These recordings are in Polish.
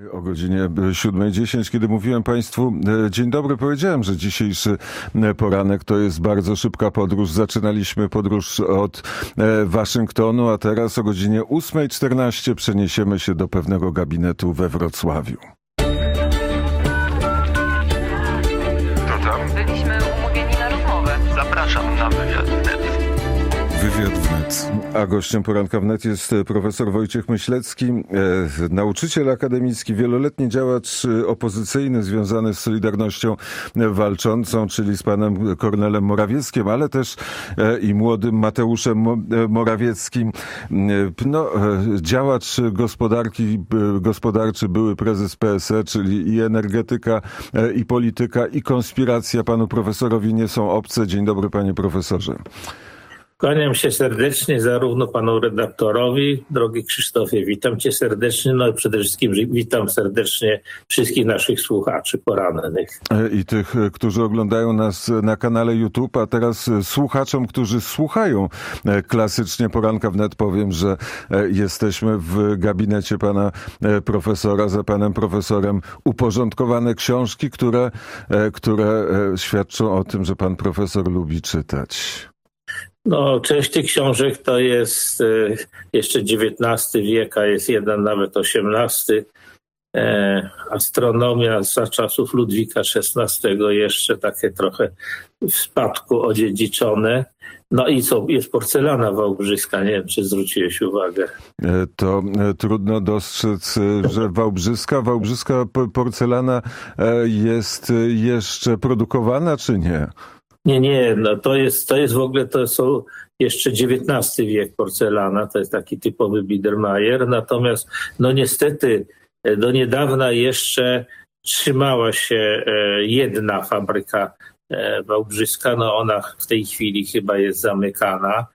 O godzinie 7:10, kiedy mówiłem Państwu dzień dobry, powiedziałem, że dzisiejszy poranek to jest bardzo szybka podróż. Zaczynaliśmy podróż od Waszyngtonu, a teraz o godzinie 8:14 przeniesiemy się do pewnego gabinetu we Wrocławiu. To tam? Byliśmy umówieni na rozmowę. Zapraszam na wywiad wnet. Wywiad wnet. A gościem poranka wnet jest profesor Wojciech Myślecki, nauczyciel akademicki, wieloletni działacz opozycyjny związany z Solidarnością Walczącą, czyli z panem Kornelem Morawieckim, ale też i młodym Mateuszem Morawieckim. Działacz gospodarczy, były prezes PSE, czyli i energetyka, i polityka, i konspiracja panu profesorowi nie są obce. Dzień dobry, panie profesorze. Kłaniam się serdecznie zarówno panu redaktorowi, drogi Krzysztofie, witam cię serdecznie, no i przede wszystkim witam serdecznie wszystkich naszych słuchaczy porannych. I tych, którzy oglądają nas na kanale YouTube, a teraz słuchaczom, którzy słuchają klasycznie poranka wnet, powiem, że jesteśmy w gabinecie pana profesora, za panem profesorem uporządkowane książki, które świadczą o tym, że pan profesor lubi czytać. No, część tych książek to jest jeszcze XIX wiek, a jest jeden nawet XVIII. Astronomia za czasów Ludwika XVI jeszcze takie trochę w spadku odziedziczone. No i co, jest porcelana wałbrzyska, nie wiem, czy zwróciłeś uwagę. To trudno dostrzec, że wałbrzyska porcelana jest jeszcze produkowana, czy nie? Nie, no to jest w ogóle, to są jeszcze XIX wiek porcelana, to jest taki typowy Biedermeier, natomiast no niestety do niedawna jeszcze trzymała się jedna fabryka wałbrzyska, no ona w tej chwili chyba jest zamykana.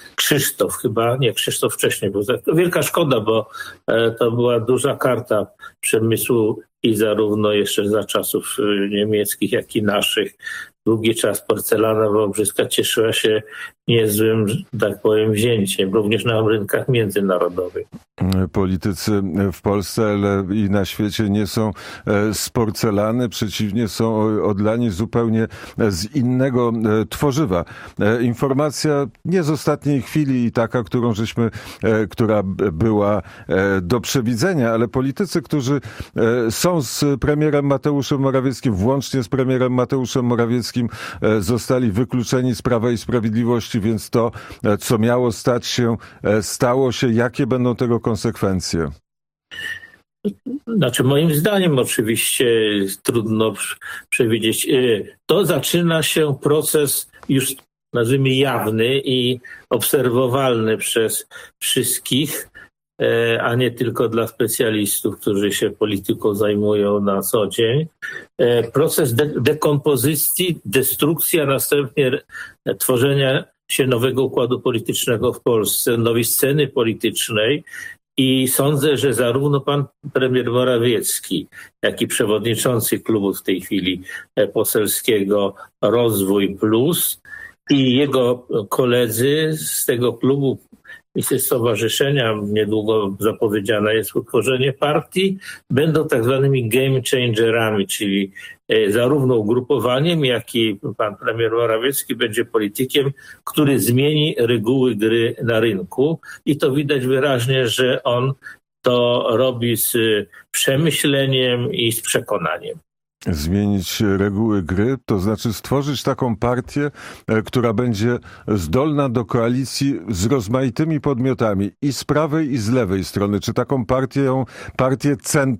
Krzysztof wcześniej był. To wielka szkoda, bo to była duża karta przemysłu i zarówno jeszcze za czasów niemieckich, jak i naszych. Długi czas porcelana wałbrzyska cieszyła się niezłym, tak powiem, wzięciem, również na rynkach międzynarodowych. Politycy w Polsce, ale i na świecie nie są z porcelany, przeciwnie, są odlani zupełnie z innego tworzywa. Informacja nie z ostatniej chwili i taka, która była do przewidzenia, ale politycy, którzy są z premierem Mateuszem Morawieckim, włącznie z premierem Mateuszem Morawieckim, zostali wykluczeni z Prawa i Sprawiedliwości, więc to, co miało stać się, stało się. Jakie będą tego konsekwencje? Znaczy, moim zdaniem oczywiście trudno przewidzieć. To zaczyna się proces już, nazwijmy, jawny i obserwowalny przez wszystkich, a nie tylko dla specjalistów, którzy się polityką zajmują na co dzień. Proces dekompozycji, destrukcji, a następnie tworzenia się nowego układu politycznego w Polsce, nowej sceny politycznej. I sądzę, że zarówno pan premier Morawiecki, jak i przewodniczący klubu w tej chwili poselskiego Rozwój Plus i jego koledzy z tego klubu i ze stowarzyszenia, niedługo zapowiedziane jest utworzenie partii, będą tak zwanymi game changerami, czyli zarówno ugrupowaniem, jak i pan premier Morawiecki będzie politykiem, który zmieni reguły gry na rynku i to widać wyraźnie, że on to robi z przemyśleniem i z przekonaniem. Zmienić reguły gry, to znaczy stworzyć taką partię, która będzie zdolna do koalicji z rozmaitymi podmiotami i z prawej, i z lewej strony. Czy taką partię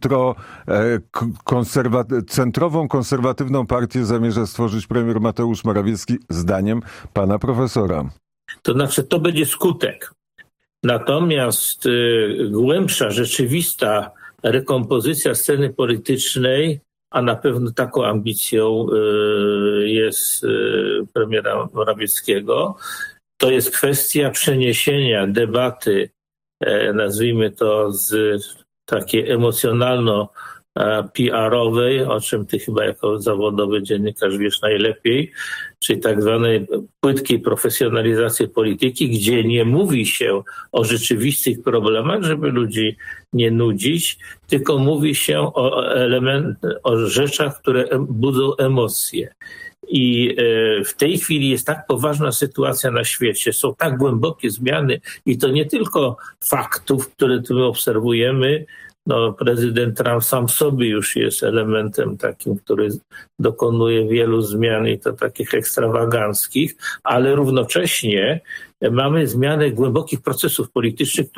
centrową, konserwatywną partię zamierza stworzyć premier Mateusz Morawiecki, zdaniem pana profesora? To znaczy, to będzie skutek. Natomiast głębsza, rzeczywista rekompozycja sceny politycznej, a na pewno taką ambicją jest premiera Morawieckiego, to jest kwestia przeniesienia debaty, nazwijmy to z takiej emocjonalno PR-owej, o czym ty chyba jako zawodowy dziennikarz wiesz najlepiej, czyli tak zwanej płytkiej profesjonalizacji polityki, gdzie nie mówi się o rzeczywistych problemach, żeby ludzi nie nudzić, tylko mówi się o rzeczach, które budzą emocje. I w tej chwili jest tak poważna sytuacja na świecie, są tak głębokie zmiany i to nie tylko faktów, które tu obserwujemy. No, prezydent Trump sam w sobie już jest elementem takim, który dokonuje wielu zmian i to takich ekstrawaganckich, ale równocześnie mamy zmianę głębokich procesów politycznych,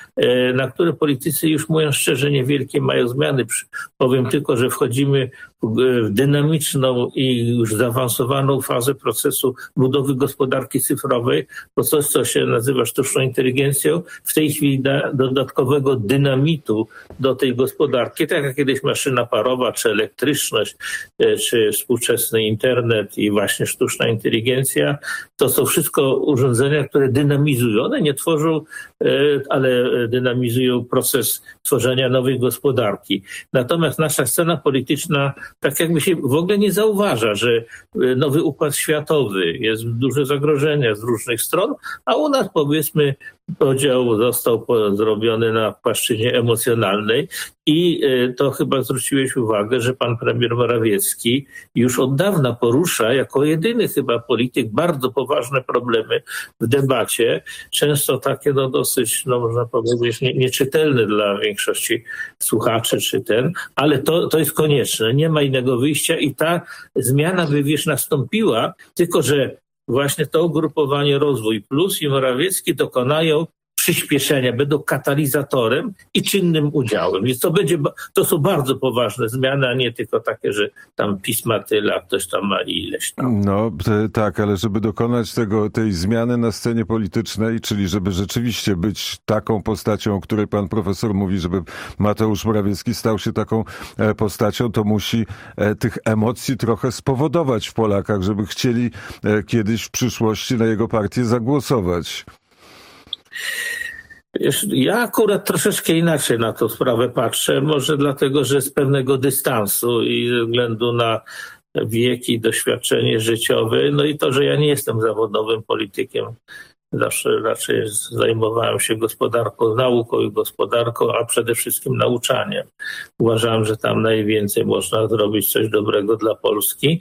na które politycy już mówią szczerze niewielkie mają zmiany. Powiem tylko, że wchodzimy w dynamiczną i już zaawansowaną fazę procesu budowy gospodarki cyfrowej, bo coś, co się nazywa sztuczną inteligencją, w tej chwili da dodatkowego dynamitu do tej gospodarki, tak jak kiedyś maszyna parowa, czy elektryczność, czy współczesny internet i właśnie sztuczna inteligencja. To są wszystko urządzenia, które dynamizują. One nie tworzą, ale dynamizują proces tworzenia nowej gospodarki. Natomiast nasza scena polityczna tak jakby się w ogóle nie zauważa, że nowy układ światowy jest duże zagrożenia z różnych stron, a u nas powiedzmy podział został zrobiony na płaszczyźnie emocjonalnej i to chyba zwróciłeś uwagę, że pan premier Morawiecki już od dawna porusza jako jedyny chyba polityk bardzo poważne problemy w debacie, często takie dosyć, można powiedzieć, nieczytelne dla większości słuchaczy ale to jest konieczne, nie ma innego wyjścia i ta zmiana by nastąpiła, tylko że właśnie to ugrupowanie Rozwój Plus i Morawiecki dokonają przyspieszenia, będą katalizatorem i czynnym udziałem. Więc to są bardzo poważne zmiany, a nie tylko takie, że tam PiS ma tyle, a ktoś tam ma ileś tam. No tak, ale żeby dokonać tej zmiany na scenie politycznej, czyli żeby rzeczywiście być taką postacią, o której pan profesor mówi, żeby Mateusz Morawiecki stał się taką postacią, to musi tych emocji trochę spowodować w Polakach, żeby chcieli kiedyś w przyszłości na jego partię zagłosować. Ja akurat troszeczkę inaczej na tę sprawę patrzę, może dlatego, że z pewnego dystansu i ze względu na wiek i doświadczenie życiowe, no i to, że ja nie jestem zawodowym politykiem. Zawsze raczej zajmowałem się gospodarką, nauką i gospodarką, a przede wszystkim nauczaniem. Uważałem, że tam najwięcej można zrobić coś dobrego dla Polski.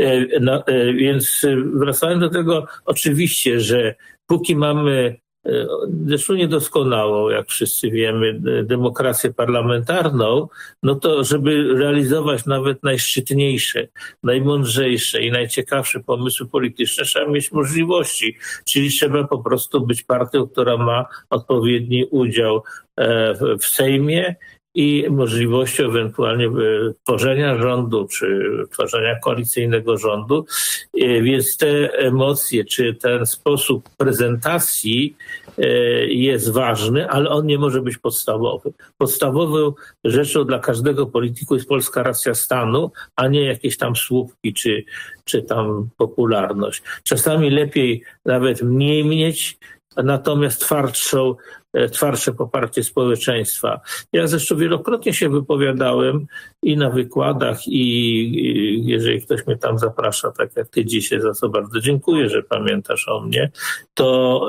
Więc wracając do tego, oczywiście, że póki mamy zresztą niedoskonałą, jak wszyscy wiemy, demokrację parlamentarną, no to żeby realizować nawet najszczytniejsze, najmądrzejsze i najciekawsze pomysły polityczne, trzeba mieć możliwości. Czyli trzeba po prostu być partią, która ma odpowiedni udział w Sejmie i możliwością ewentualnie tworzenia rządu, czy tworzenia koalicyjnego rządu. Więc te emocje, czy ten sposób prezentacji jest ważny, ale on nie może być podstawowy. Podstawową rzeczą dla każdego polityku jest polska racja stanu, a nie jakieś tam słupki, czy tam popularność. Czasami lepiej nawet mniej mieć, natomiast twardsze poparcie społeczeństwa. Ja zresztą wielokrotnie się wypowiadałem i na wykładach, i jeżeli ktoś mnie tam zaprasza, tak jak ty dzisiaj, za co bardzo dziękuję, że pamiętasz o mnie, to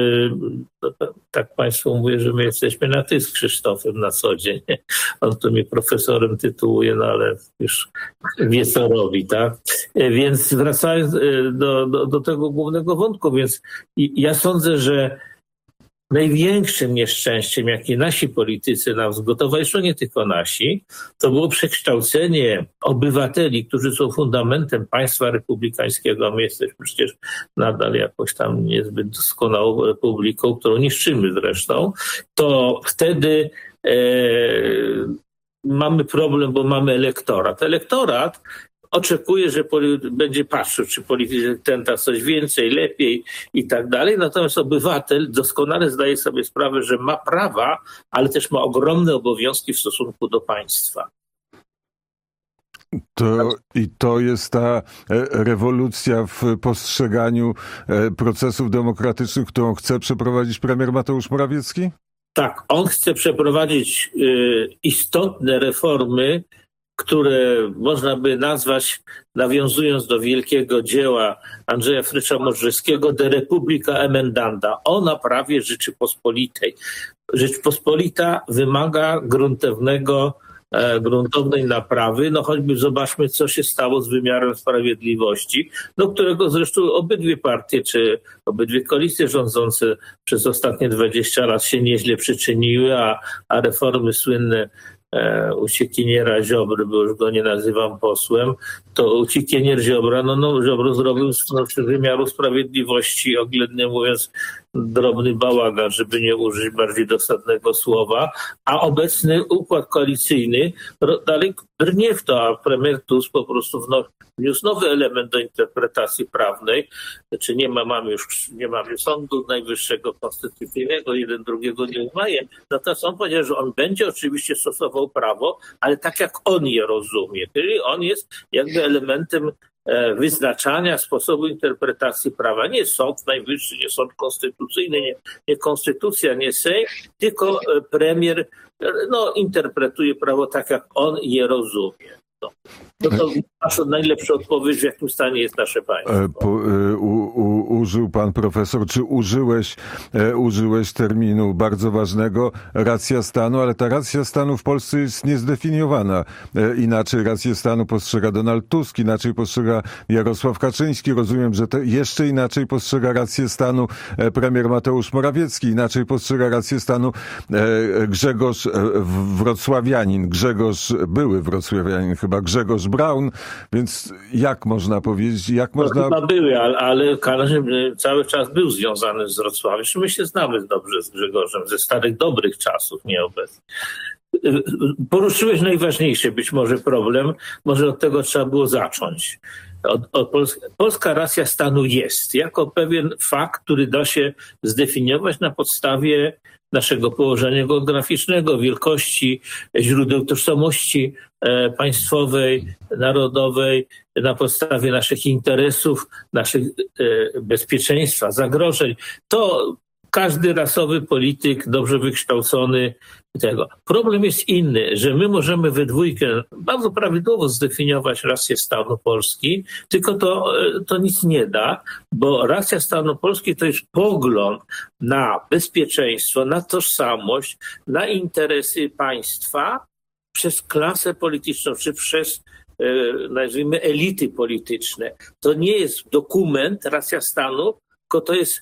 tak państwu mówię, że my jesteśmy na ty z Krzysztofem na co dzień. On to mnie profesorem tytułuje, no ale już wie co robi, tak? Więc wracając do tego głównego wątku, więc ja sądzę, że największym nieszczęściem, jakie nasi politycy nam zgotowali, zresztą nie tylko nasi, to było przekształcenie obywateli, którzy są fundamentem państwa republikańskiego, a my jesteśmy przecież nadal jakoś tam niezbyt doskonałą republiką, którą niszczymy zresztą, to wtedy mamy problem, bo mamy elektorat. Elektorat oczekuje, że będzie patrzył, czy polityk ten da coś więcej, lepiej i tak dalej. Natomiast obywatel doskonale zdaje sobie sprawę, że ma prawa, ale też ma ogromne obowiązki w stosunku do państwa. To jest ta rewolucja w postrzeganiu procesów demokratycznych, którą chce przeprowadzić premier Mateusz Morawiecki? Tak, on chce przeprowadzić istotne reformy, które można by nazwać, nawiązując do wielkiego dzieła Andrzeja Frycza-Modrzewskiego, de Republica Emendanda, o naprawie Rzeczypospolitej. Rzeczpospolita wymaga gruntownej naprawy, no choćby zobaczmy, co się stało z wymiarem sprawiedliwości, do którego zresztą obydwie partie, czy obydwie koalicje rządzące przez ostatnie 20 lat się nieźle przyczyniły, a reformy słynne uciekiniera Ziobry, bo już go nie nazywam posłem, to uciekinier Ziobra, Ziobro zrobił z wymiaru sprawiedliwości, oględnie mówiąc, drobny bałagan, żeby nie użyć bardziej dosadnego słowa, a obecny układ koalicyjny dalej brnie w to, a premier Tusk po prostu wniósł nowy element do interpretacji prawnej, znaczy nie mamy Sądu Najwyższego Konstytucyjnego, jeden drugiego nie uznaje, natomiast on powiedział, że on będzie oczywiście stosował prawo, ale tak jak on je rozumie, czyli on jest jakby elementem wyznaczania sposobu interpretacji prawa. Nie Sąd Najwyższy, nie Sąd Konstytucyjny, nie Konstytucja, nie Sejm, tylko premier interpretuje prawo tak, jak on je rozumie. To nasza najlepsza odpowiedź, w jakim stanie jest nasze państwo. Użył pan profesor, czy użyłeś terminu bardzo ważnego, racja stanu, ale ta racja stanu w Polsce jest niezdefiniowana. Inaczej rację stanu postrzega Donald Tusk, inaczej postrzega Jarosław Kaczyński. Rozumiem, że jeszcze inaczej postrzega rację stanu premier Mateusz Morawiecki, inaczej postrzega rację stanu Grzegorz Wrocławianin, były wrocławianin chyba, Grzegorz Braun, więc jak można powiedzieć, Chyba były, ale Karaś cały czas był związany z Wrocławiem. My się znamy dobrze z Grzegorzem, ze starych, dobrych czasów, nieobecnych. Poruszyłeś najważniejszy być może problem, może od tego trzeba było zacząć. Polska racja stanu jest jako pewien fakt, który da się zdefiniować na podstawie naszego położenia geograficznego, wielkości, źródeł tożsamości państwowej, narodowej, na podstawie naszych interesów, naszych bezpieczeństwa, zagrożeń. To każdy rasowy polityk, dobrze wykształcony tego. Problem jest inny, że my możemy we dwójkę bardzo prawidłowo zdefiniować rację stanu Polski, tylko to nic nie da, bo racja stanu Polski to jest pogląd na bezpieczeństwo, na tożsamość, na interesy państwa przez klasę polityczną, czy przez nazwijmy elity polityczne. To nie jest dokument, racja stanu, tylko to jest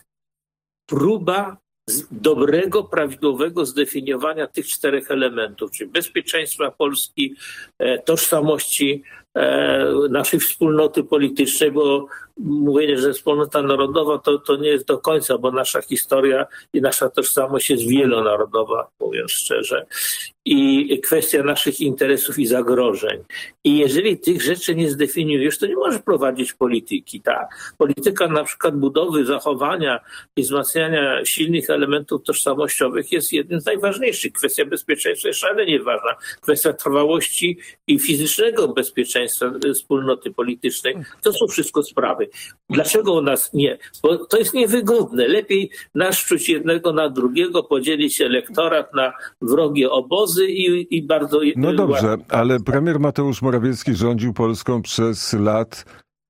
próba dobrego, prawidłowego zdefiniowania tych czterech elementów, czyli bezpieczeństwa Polski, tożsamości naszej wspólnoty politycznej, bo mówienie, że wspólnota narodowa to nie jest do końca, bo nasza historia i nasza tożsamość jest wielonarodowa, mówiąc szczerze. I kwestia naszych interesów i zagrożeń. I jeżeli tych rzeczy nie zdefiniujesz, to nie możesz prowadzić polityki. Tak? Polityka na przykład budowy, zachowania i wzmacniania silnych elementów tożsamościowych jest jednym z najważniejszych. Kwestia bezpieczeństwa jest szalenie ważna. Kwestia trwałości i fizycznego bezpieczeństwa wspólnoty politycznej. To są wszystko sprawy. Dlaczego u nas nie? Bo to jest niewygodne. Lepiej naszczuć jednego na drugiego, podzielić elektorat na wrogie obozy i bardzo... No dobrze, ale premier Mateusz Morawiecki rządził Polską przez lat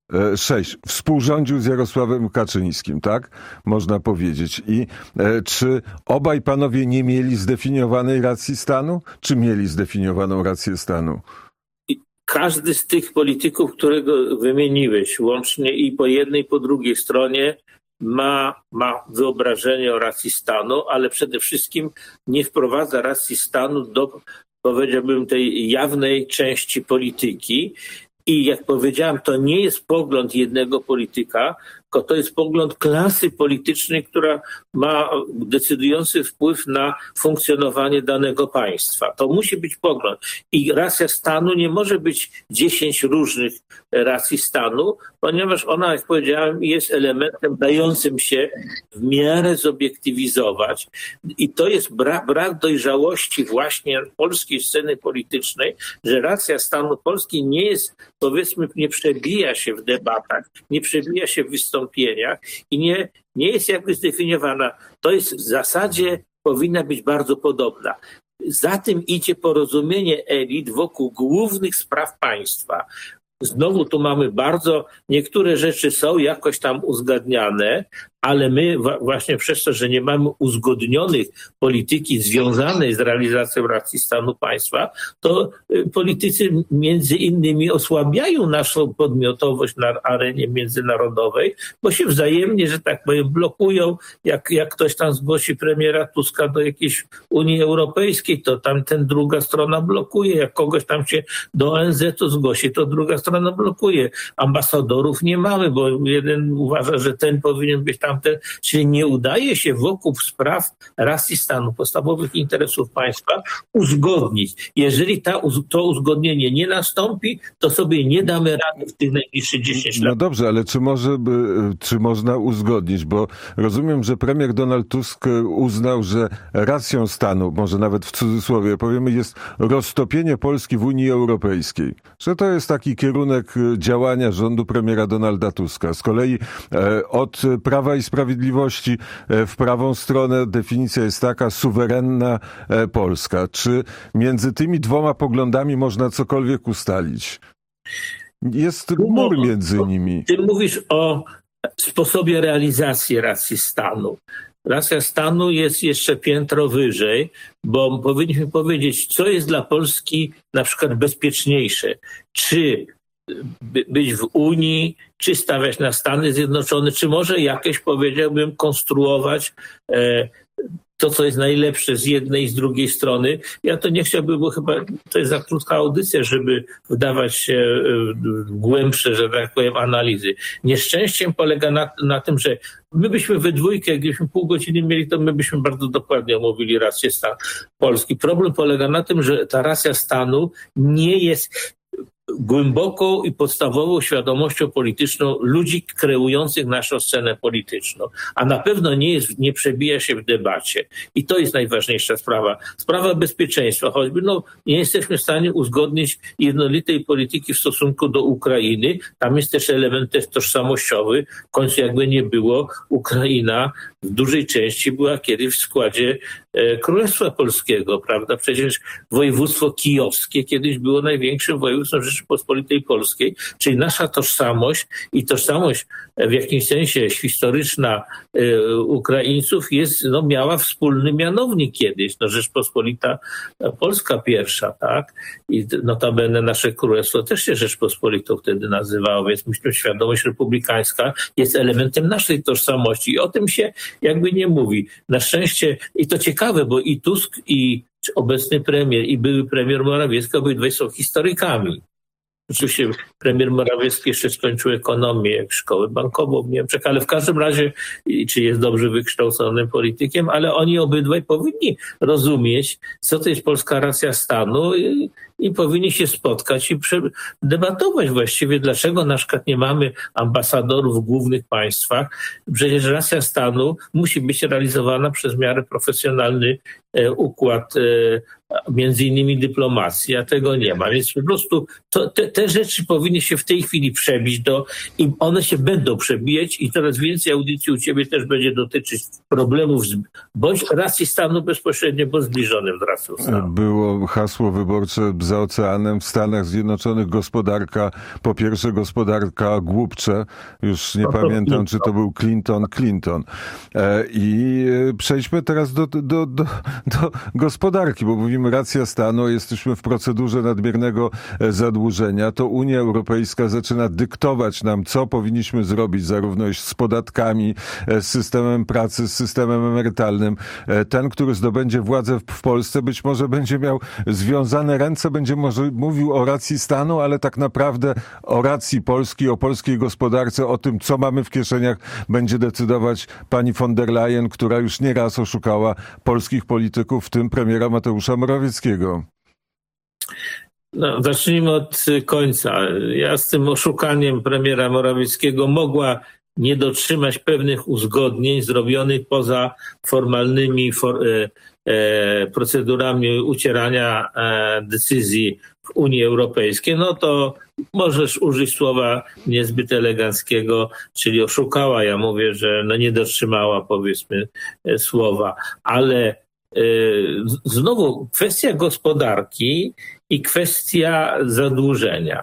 6. Współrządził z Jarosławem Kaczyńskim, tak? Można powiedzieć. I czy obaj panowie nie mieli zdefiniowanej racji stanu? Czy mieli zdefiniowaną rację stanu? Każdy z tych polityków, którego wymieniłeś, łącznie i po jednej, i po drugiej stronie, ma wyobrażenie o racji stanu, ale przede wszystkim nie wprowadza racji stanu do, powiedziałbym, tej jawnej części polityki. I jak powiedziałem, to nie jest pogląd jednego polityka, tylko to jest pogląd klasy politycznej, która ma decydujący wpływ na funkcjonowanie danego państwa. To musi być pogląd. I racja stanu nie może być 10 różnych racji stanu, ponieważ ona, jak powiedziałem, jest elementem dającym się w miarę zobiektywizować. I to jest brak dojrzałości właśnie polskiej sceny politycznej, że racja stanu Polski nie jest, powiedzmy, nie przebija się w debatach, nie przebija się w wystąpieniach i nie jest jakby zdefiniowana. To jest w zasadzie powinna być bardzo podobna. Za tym idzie porozumienie elit wokół głównych spraw państwa. Znowu tu mamy niektóre rzeczy są jakoś tam uzgadniane, ale my właśnie przez to, że nie mamy uzgodnionych polityki związanej z realizacją racji stanu państwa, to politycy między innymi osłabiają naszą podmiotowość na arenie międzynarodowej, bo się wzajemnie, że tak powiem, blokują. Jak ktoś tam zgłosi premiera Tuska do jakiejś Unii Europejskiej, to tamten druga strona blokuje. Jak kogoś tam się do ONZ-u zgłosi, to druga strona blokuje. Ambasadorów nie mamy, bo jeden uważa, że ten powinien być tamten. Czyli nie udaje się wokół spraw racji stanu, podstawowych interesów państwa uzgodnić. Jeżeli to uzgodnienie nie nastąpi, to sobie nie damy rady w tych najbliższych 10 lat. No dobrze, ale czy można uzgodnić? Bo rozumiem, że premier Donald Tusk uznał, że racją stanu, może nawet w cudzysłowie powiemy, jest roztopienie Polski w Unii Europejskiej. Że to jest taki kierunek działania rządu premiera Donalda Tuska. Z kolei od Prawa i Sprawiedliwości w prawą stronę definicja jest taka: suwerenna Polska. Czy między tymi dwoma poglądami można cokolwiek ustalić? Jest mur między nimi. Ty mówisz o sposobie realizacji racji stanu. Racja stanu jest jeszcze piętro wyżej, bo powinniśmy powiedzieć, co jest dla Polski na przykład bezpieczniejsze. Czy być w Unii, czy stawiać na Stany Zjednoczone, czy może jakieś, powiedziałbym, konstruować to, co jest najlepsze z jednej i z drugiej strony. Ja to nie chciałbym, bo chyba to jest za krótka audycja, żeby wdawać się w głębsze, że tak powiem, analizy. Nieszczęściem polega na tym, że my byśmy we dwójkę, jakbyśmy pół godziny mieli, to my byśmy bardzo dokładnie omówili rację stanu Polski. Problem polega na tym, że ta racja stanu nie jest głęboką i podstawową świadomością polityczną ludzi kreujących naszą scenę polityczną. A na pewno nie przebija się w debacie. I to jest najważniejsza sprawa. Sprawa bezpieczeństwa. Choćby nie jesteśmy w stanie uzgodnić jednolitej polityki w stosunku do Ukrainy. Tam jest też element tożsamościowy. W końcu jakby nie było, Ukraina w dużej części była kiedyś w składzie Królestwa Polskiego, prawda? Przecież województwo kijowskie kiedyś było największym województwem Rzeczypospolitej Polskiej, czyli nasza tożsamość i tożsamość w jakimś sensie historyczna Ukraińców miała wspólny mianownik kiedyś. Rzeczpospolita Polska pierwsza, tak? I notabene nasze królestwo też się Rzeczpospolitą wtedy nazywało, więc myślę, że świadomość republikańska jest elementem naszej tożsamości i o tym się jakby nie mówi. Na szczęście, i to ciekawe, bo i Tusk, i obecny premier, i były premier Morawiecki, obydwaj są historykami. Oczywiście premier Morawiecki jeszcze skończył ekonomię, jak szkołę bankową w Niemczech, ale w każdym razie, czy jest dobrze wykształconym politykiem, ale oni obydwaj powinni rozumieć, co to jest polska racja stanu i powinni się spotkać i debatować właściwie, dlaczego na przykład nie mamy ambasadorów w głównych państwach. Przecież racja stanu musi być realizowana przez w miarę profesjonalny układ, między innymi dyplomacji, a tego nie ma. Więc po prostu te rzeczy powinny się w tej chwili przebić i one się będą przebijać i coraz więcej audycji u ciebie też będzie dotyczyć problemów bądź racji stanu bezpośrednio, bądź zbliżonym z racją stanu. Było hasło wyborcze za oceanem w Stanach Zjednoczonych: gospodarka, po pierwsze gospodarka głupcze. Już nie pamiętam, czy to był Clinton. I przejdźmy teraz do gospodarki, bo mówimy racja stanu, jesteśmy w procedurze nadmiernego zadłużenia. To Unia Europejska zaczyna dyktować nam, co powinniśmy zrobić, zarówno z podatkami, z systemem pracy, z systemem emerytalnym. Ten, który zdobędzie władzę w Polsce, być może będzie miał związane ręce, będzie może mówił o racji stanu, ale tak naprawdę o racji Polski, o polskiej gospodarce, o tym, co mamy w kieszeniach, będzie decydować pani von der Leyen, która już nieraz oszukała polskich polityków, w tym premiera Mateusza Morawieckiego. Zacznijmy od końca. Ja z tym oszukaniem premiera Morawieckiego mogła nie dotrzymać pewnych uzgodnień zrobionych poza formalnymi procedurami ucierania decyzji w Unii Europejskiej, to możesz użyć słowa niezbyt eleganckiego, czyli oszukała. Ja mówię, że nie dotrzymała, powiedzmy, słowa, ale znowu kwestia gospodarki i kwestia zadłużenia.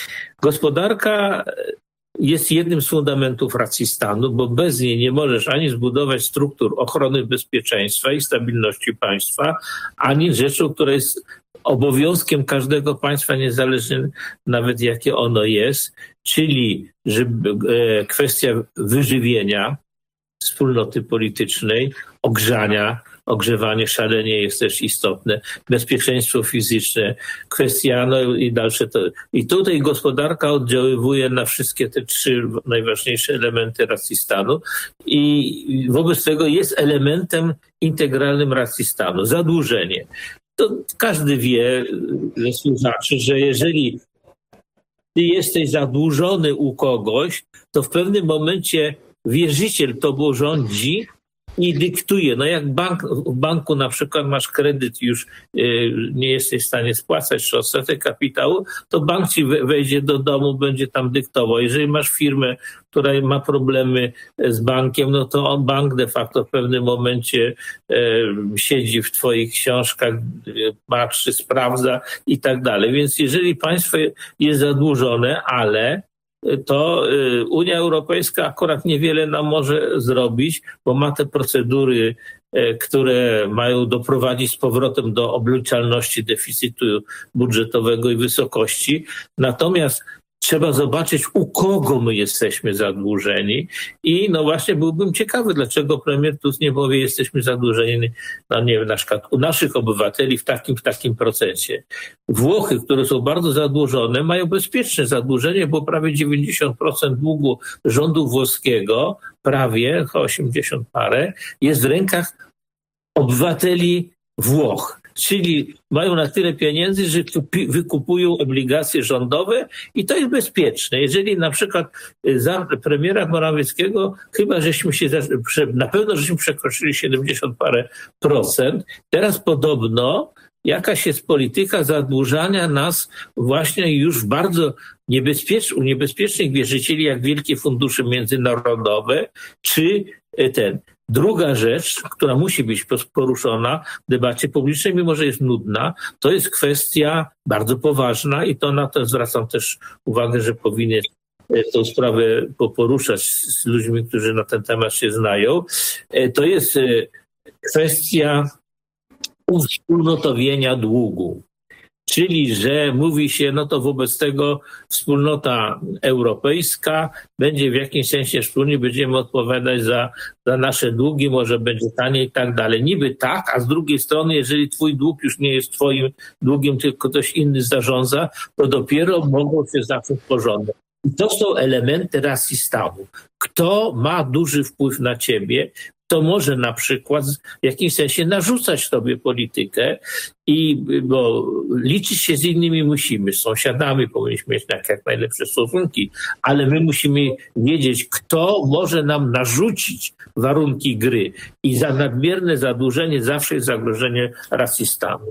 Gospodarka jest jednym z fundamentów racji stanu, bo bez niej nie możesz ani zbudować struktur ochrony bezpieczeństwa i stabilności państwa, ani rzeczą, która jest obowiązkiem każdego państwa, niezależnie nawet jakie ono jest, czyli kwestia wyżywienia wspólnoty politycznej, ogrzewanie szalenie jest też istotne, bezpieczeństwo fizyczne, kwestia, no i dalsze to. I tutaj gospodarka oddziaływuje na wszystkie te trzy najważniejsze elementy racji stanu i wobec tego jest elementem integralnym racji stanu. Zadłużenie. To każdy wie, słuchaczy, że jeżeli ty jesteś zadłużony u kogoś, to w pewnym momencie wierzyciel tobą rządzi i dyktuje. No jak w banku na przykład masz kredyt, już nie jesteś w stanie spłacać, czy odsetek kapitału, to bank ci wejdzie do domu, będzie tam dyktował. Jeżeli masz firmę, która ma problemy z bankiem, no to bank de facto w pewnym momencie siedzi w twoich książkach, patrzy, sprawdza i tak dalej. Więc jeżeli państwo jest zadłużone, ale to Unia Europejska akurat niewiele nam może zrobić, bo ma te procedury, które mają doprowadzić z powrotem do obliczalności deficytu budżetowego i wysokości. Natomiast trzeba zobaczyć, u kogo my jesteśmy zadłużeni i no właśnie byłbym ciekawy, dlaczego premier Tusk nie powie, jesteśmy zadłużeni, no nie wiem, na przykład u naszych obywateli w takim procencie. Włochy, które są bardzo zadłużone, mają bezpieczne zadłużenie, bo prawie 90% długu rządu włoskiego, prawie 80 parę, jest w rękach obywateli Włoch. Czyli mają na tyle pieniędzy, że wykupują obligacje rządowe i to jest bezpieczne. Jeżeli na przykład za premiera Morawieckiego, chyba na pewno żeśmy przekroczyli 70 parę procent, teraz podobno jakaś jest polityka zadłużania nas właśnie już w bardzo u niebezpiecznych wierzycieli, jak wielkie fundusze międzynarodowe, czy Druga rzecz, która musi być poruszona w debacie publicznej, mimo że jest nudna, to jest kwestia bardzo poważna i to na to zwracam też uwagę, że powinien tę sprawę poruszać z ludźmi, którzy na ten temat się znają. To jest kwestia uwspólnotowienia długu. Czyli, że mówi się, no to wobec tego wspólnota europejska będzie w jakimś sensie wspólnie będziemy odpowiadać za nasze długi, może będzie taniej i tak dalej. Niby tak, a z drugiej strony, jeżeli twój dług już nie jest twoim długiem, tylko ktoś inny zarządza, to dopiero mogą się zacząć porządek. I to są elementy racji stanu. Kto ma duży wpływ na ciebie, to może na przykład w jakimś sensie narzucać tobie politykę, bo liczyć się z innymi musimy, z sąsiadami powinniśmy mieć jak najlepsze stosunki, ale my musimy wiedzieć, kto może nam narzucić warunki gry i za nadmierne zadłużenie zawsze jest zagrożenie racji stanu.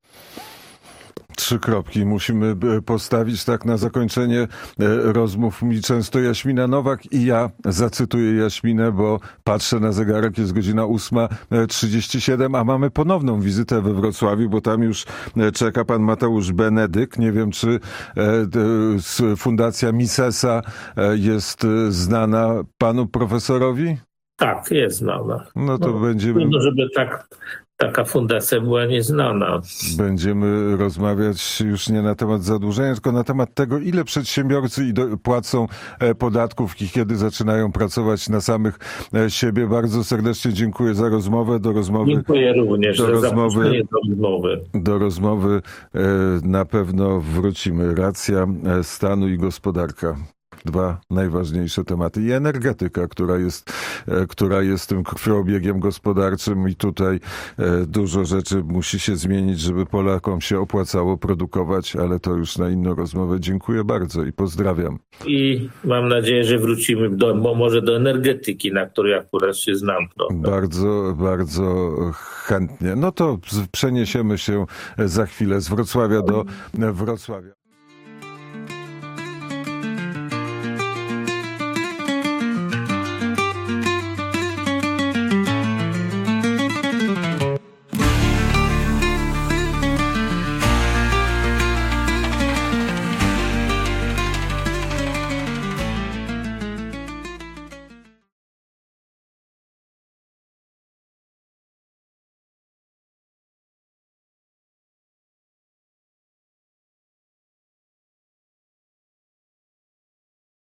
3 kropki musimy postawić tak na zakończenie rozmów. Mówi często Jaśmina Nowak i ja zacytuję Jaśminę, bo patrzę na zegarek, jest godzina 8:37, a mamy ponowną wizytę we Wrocławiu, bo tam już czeka pan Mateusz Benedyk. Nie wiem, czy Fundacja Misesa jest znana panu profesorowi? Tak, jest znana. No to będziemy... Trudno, żeby taka fundacja była nieznana. Będziemy rozmawiać już nie na temat zadłużenia, tylko na temat tego, ile przedsiębiorcy płacą podatków i kiedy zaczynają pracować na samych siebie. Bardzo serdecznie dziękuję za rozmowę. Dziękuję również za zaproszenie do rozmowy. Do rozmowy na pewno wrócimy. Racja stanu i gospodarka. 2 najważniejsze tematy. I energetyka, która jest tym krwiobiegiem gospodarczym i tutaj dużo rzeczy musi się zmienić, żeby Polakom się opłacało produkować, ale to już na inną rozmowę. Dziękuję bardzo i pozdrawiam. I mam nadzieję, że wrócimy może do energetyki, na której akurat się znam trochę. Bardzo, bardzo chętnie. No to przeniesiemy się za chwilę z Wrocławia do Wrocławia.